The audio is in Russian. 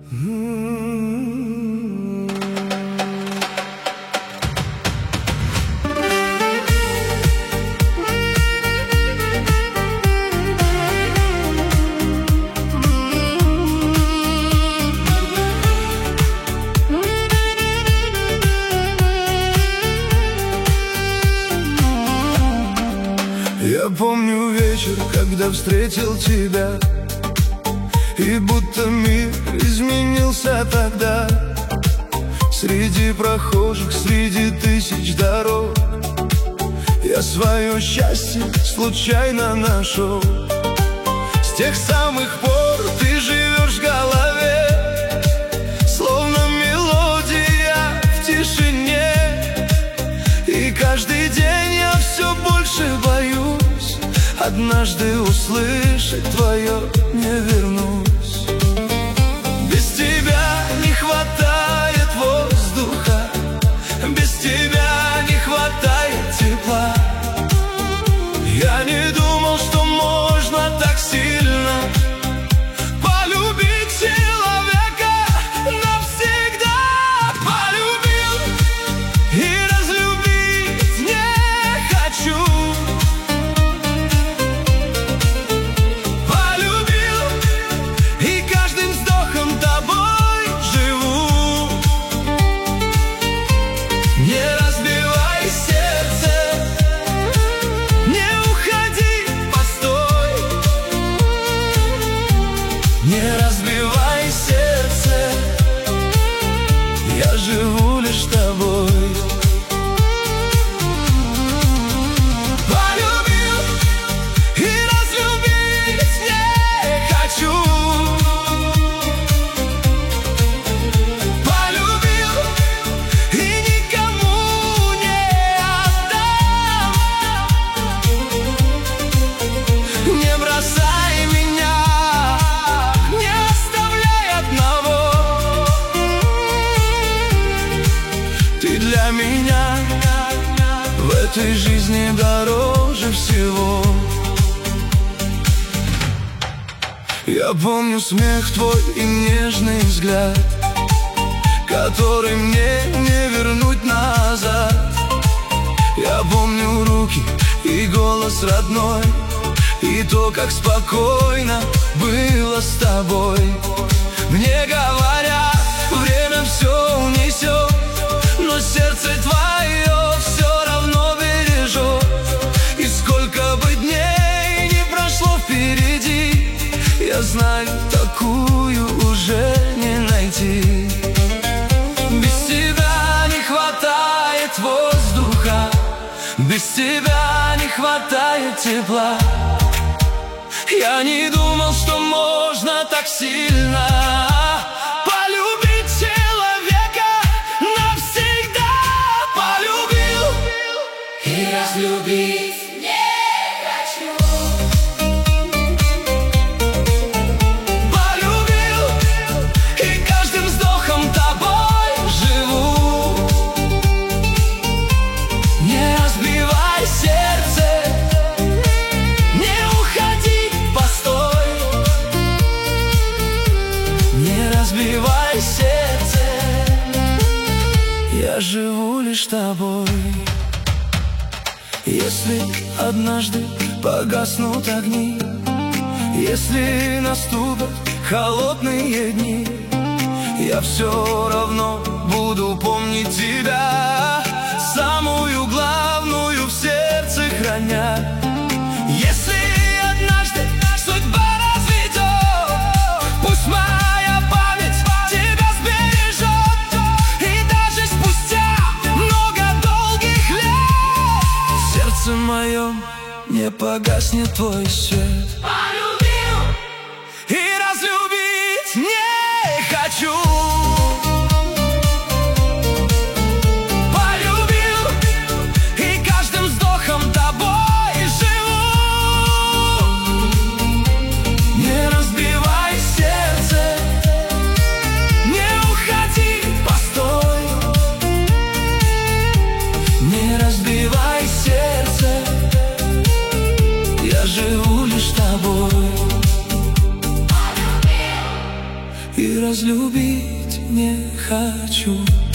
Я помню вечер, когда встретил тебя, и будто мир изменился тогда. Среди прохожих, среди тысяч дорог я свое счастье случайно нашел. С тех самых пор ты живешь в голове, словно мелодия в тишине. И каждый день я все больше боюсь однажды услышать твое «не вернусь». Без тебя не хватает воздуха, без тебя не хватает тепла. Я не думал, что можно так сильно полюбить человека навсегда. Полюбил и разлюбить не хочу. Полюбил и каждым вздохом тобой живу. Не разбивай сердце, не уходи, постой. Не разбивай сердце, я живу лишь тобой. Полюбил и разлюбить не хочу. Полюбил и никому не отдам. Не бросай меня, не оставляй одного. Ты для меня в этой жизни дороже всего. Я помню смех твой и нежный взгляд, который мне не вернуть назад. Я помню руки и голос родной, и то, как спокойно было с тобой. Мне говорят, время все унесет, но сердце твое все равно бережет. И сколько бы дней не прошло впереди, я знаю, такую уже не найти. Без тебя не хватает воздуха, без тебя не хватает тепла. Я не думал, что можно так сильно полюбить человека навсегда. Полюбил и разлюбить не хочу. Полюбил и каждым вздохом тобой живу. Не разбивай сердце, не уходи, постой. Не разбивай сердце, я живу лишь тобой. Если однажды погаснут огни, если наступят холодные дни, я все равно буду помнить тебя, самую главную в сердце храня. Если однажды судьба разведет, пусть моя память тебя сбережет. И даже спустя много долгих лет в сердце моем не погаснет твой свет. Полюбил и разлюбить не хочу. Полюбил и каждым вздохом тобой живу. Не разбивай сердце, не уходи, постой. Не разбивай сердце, я живу лишь тобой. и разлюбить не хочу.